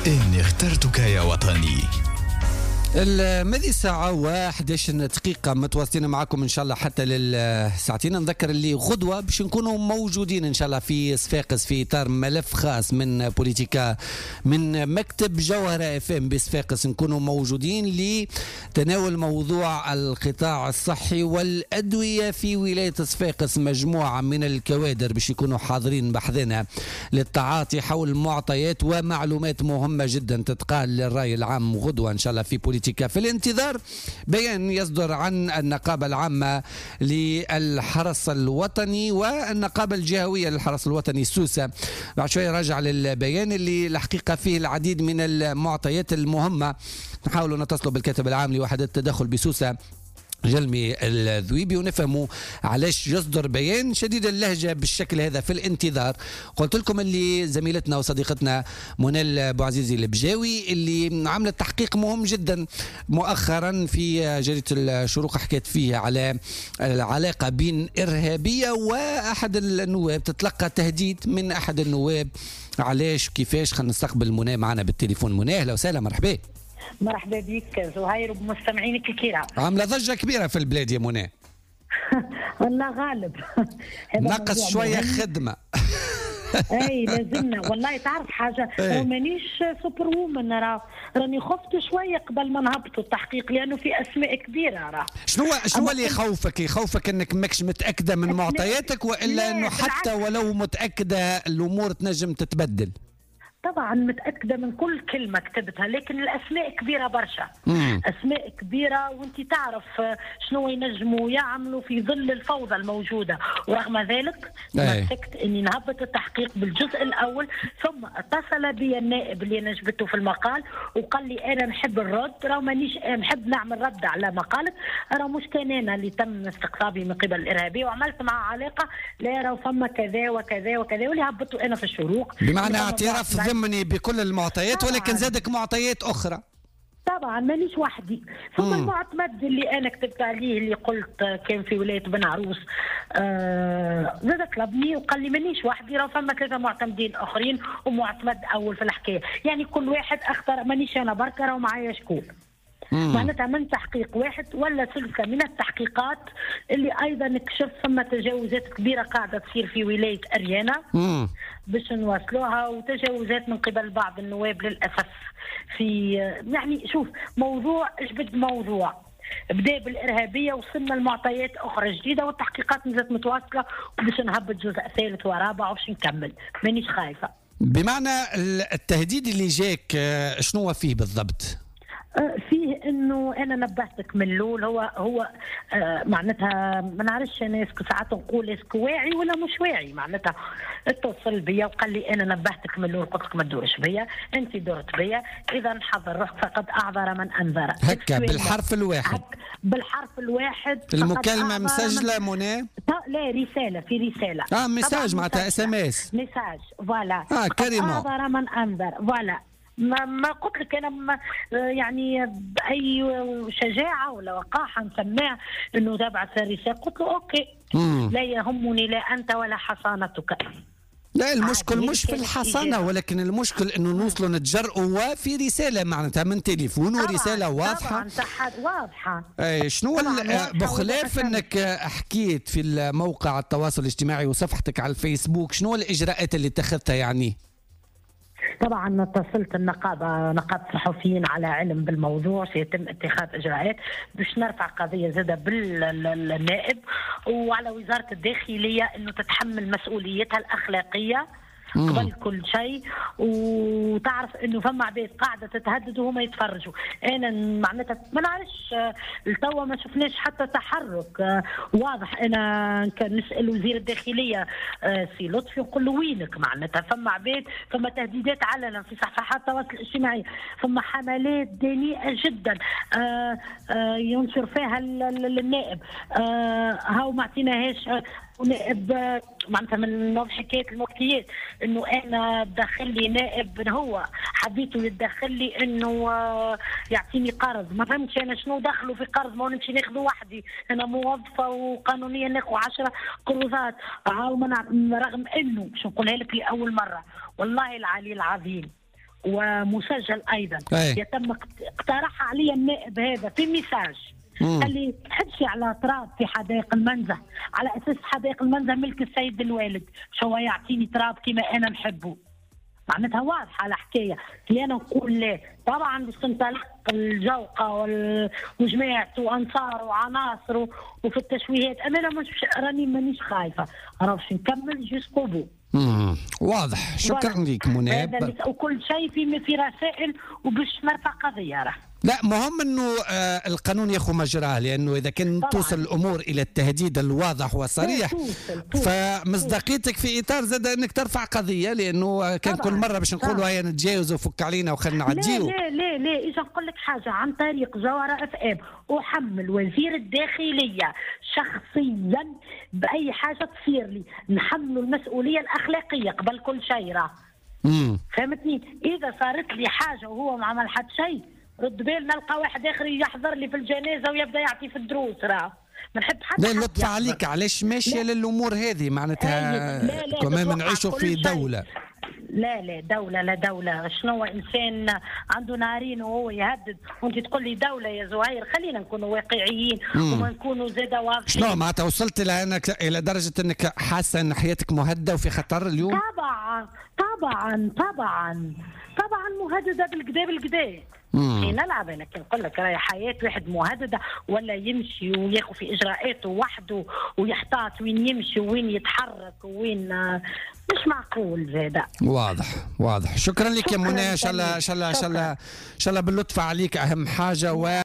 إني اخترتك يا وطني. الماضي ساعة و11 دقيقة متواصلين معكم إن شاء الله حتى للساعتين. نذكر اللي غدوة باش نكونوا موجودين إن شاء الله في صفاقس في إطار ملف خاص من بوليتيكا من مكتب جوهرة FM بصفاقس. نكونوا موجودين لتناول موضوع القطاع الصحي والأدوية في ولاية صفاقس. مجموعة من الكوادر باش يكونوا حاضرين بحذنا للتعاطي حول معطيات ومعلومات مهمة جدا تتقال للرأي العام غدوة إن شاء الله في بوليتيكا. في الانتظار بيان يصدر عن النقابة العامة للحرس الوطني والنقابة الجهوية للحرس الوطني سوسة. بعد شوية راجع للبيان اللي الحقيقة فيه العديد من المعطيات المهمة. نحاولوا نتصلوا بالكاتب العام لوحدة التدخل بسوسة جلمي الذويبي ونفهموا علاش يصدر بيان شديد اللهجة بالشكل هذا في الانتظار. قلت لكم اللي زميلتنا وصديقتنا منال بوعزيزي البجاوي اللي عملت تحقيق مهم جدا مؤخرا في جريدة الشروق، حكيت فيه على العلاقة بين إرهابية وأحد النواب، تتلقى تهديد من أحد النواب. علاش كيفاش؟ خلينا نستقبل منى معنا بالتليفون. منى أهلا وسهلا، مرحبا. مرحبا بك زهير وبمستمعينك الكرام. عامله ضجه كبيره في البلاد يا منى. والله غالب نقص شويه خدمه. اي لازمنا والله. تعرف حاجه، مانيش سوبر وومن، راني خفت شويه قبل ما نهبطوا التحقيق لانه في اسماء كبيره. شنو اللي يخوفك انك ماكش متاكده من معطياتك، والا انه حتى ولو متاكده الامور تنجم تتبدل؟ طبعا متأكدة من كل كلمة كتبتها، لكن الأسماء كبيرة برشا. أسماء كبيرة وانت تعرف شنو ينجموا يعملوا في ظل الفوضى الموجودة. ورغم ذلك مسكت اني نهبط التحقيق بالجزء الأول، ثم اتصل بي النائب اللي نجبته في المقال وقال لي أنا نحب الرد، راه مانيش نحب نعمل رد على مقالك، راه مش كان أنا اللي تم استقطابي من قبل الإرهابي وعملت معه علاقة، لا راه فما كذا وكذا وكذا، واللي هبطوا أنا في الشروق بمعنى اعتراف ضمني بكل المعطيات. طبعاً. ولكن زادك معطيات أخرى. طبعا مانيش وحدي. ثم المعتمد اللي أنا كتبت عليه اللي قلت كان في ولاية بن عروس زاد طلبني وقال لي مانيش وحدي، راه فما 3 معتمدين آخرين ومعتمد أول في الحكاية، يعني كل واحد اختار، مانيش أنا بركة، راه معايا شكون. معناتها من تحقيق واحد ولا سلسلة من التحقيقات اللي أيضا نكشف ثم تجاوزات كبيرة قاعدة تصير في ولاية أريانا باش نواصلوها، وتجاوزات من قبل بعض النواب للأسف. في يعني شوف موضوع اجبد موضوع بدا بالإرهابية، وصلنا لمعطيات أخرى جديدة والتحقيقات مازالت متواصلة، وباش نهبط جزء ثالث ورابع وباش نكمل. مانيش خايفة. بمعنى التهديد اللي جاك شنو فيه بالضبط؟ فيه انه انا نبهتك من الاول، هو معناتها ما نعرفش انا اسكو ساعات نقول اسكو واعي ولا مش واعي. معناتها اتصل بيا وقال لي انا نبهتك من الاول، قلت لك ما تدورش بيا، انت دورت بيا، اذا حضر روحك فقد اعذر من انذر. هكا بالحرف الواحد. بالحرف الواحد. المكالمة مسجلة منى؟ لا رسالة، في رسالة. ميساج معناتها SMS. ميساج فوالا. كريمة. اعذر من انذر فوالا. ما قلت لك انا يعني باي شجاعه ولا وقاحه نسميها انه تبعث رساله، قلت له اوكي لا يهمني لا انت ولا حصانتك. لا المشكل مش في الحصانه، ولكن المشكل انه نوصلوا نتجرؤوا وفي رساله معناتها من تليفون ورساله واضحه. طبعا واضحه. اي شنو بخلاف انك حكيت في موقع التواصل الاجتماعي وصفحتك على الفيسبوك، شنو الاجراءات اللي اتخذتها يعني؟ طبعا اتصلت النقابه، نقابه الصحفيين على علم بالموضوع، سيتم اتخاذ اجراءات باش نرفع قضيه زاده بالنائب وعلى وزاره الداخليه انه تتحمل مسؤوليتها الاخلاقيه قبل كل شيء. وتعرف انه فما عباد قاعده تتهدد وهما يتفرجوا. انا معناتها ما نعرفش لتوا ما شفناش حتى تحرك واضح. انا كان نسال وزير الداخليه سي لطفي نقول له وينك؟ معناتها فما عباد، فما تهديدات علنا في صفحات التواصل الاجتماعي، فما حملات دنيئه جدا ينشر فيها النائب هاو ما اعطيناهاش ونائب. معناتها من حكايه المفتيات انه انا دخل لي نائب هو حبيته يتدخل لي انه يعطيني قرض، ما فهمتش انا شنو دخلوا في قرض، ما نمشي ناخذ وحدي، انا موظفه وقانونيا ناخذ 10 قروضات. رغم انه باش نقولها لك لاول مره والله العلي العظيم ومسجل ايضا. أي. يتم اقترح علي النائب هذا في ميساج، قال لي تحبش على تراب في حدائق المنزه، على اساس حدائق المنزه ملك السيد الوالد، شو يعطيني تراب كما انا نحبه. معناتها واضحه الحكايه، كي انا نقول لا طبعا باش تنطلق الجوقه وجماعته وانصاره وعناصره وفي التشويهات، انا مش راني مانيش خايفه، راه باش نكمل جوسكو بو. واضح. شكرا لك منى. وكل شيء في رسائل وباش نرفع قضيه راه. لا مهم انه القانون ياخذ مجراه، لانه اذا كان توصل الامور الى التهديد الواضح والصريح فمصداقيتك في اطار زاد انك ترفع قضيه، لانه كان كل مره باش نقولوا هيا نتجاوزوا وفك علينا وخلينا نعديو. لا لا لا اجا نقول لك حاجه عن طريق جوهره اف ام، احمل وزير الداخليه شخصيا باي حاجه تصير لي، نحمل المسؤوليه الاخلاقيه قبل كل شيء راه. فهمتني؟ اذا صارت لي حاجه وهو ما عمل حد شيء، رد بال نلقى واحد اخر يحضر لي في الجنازه ويبدا يعطي في الدروس راه. ما نحب حد. لا لطف عليك، علاش ماشيه للامور هذه؟ معناتها كمان نعيشوا في دوله. لا دولة شنو انسان عنده نارين وهو يهدد وانت تقول لي دولة يا زهير؟ خلينا نكونوا واقعيين وما نكونوا زاده واضحين. شنو معناتها وصلت الى درجة انك حاسة ان حياتك مهددة وفي خطر اليوم؟ طبعا مهددة بالكدا. نلعب انا كي نقول لك راهي حياه واحد مهدده، ولا يمشي وياخذ في اجراءاته وحده ويحتاط وين يمشي وين يتحرك وين، مش معقول زاده. واضح. شكرا لك يا منى. ان شاء الله باللطف عليك اهم حاجه.